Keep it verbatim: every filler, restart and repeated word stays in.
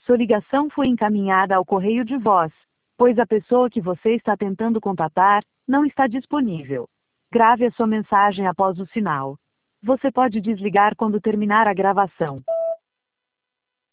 Sua ligação foi encaminhada ao correio de voz, pois a pessoa que você está tentando contatar não está disponível. Grave a sua mensagem após o sinal. Você pode desligar quando terminar a gravação.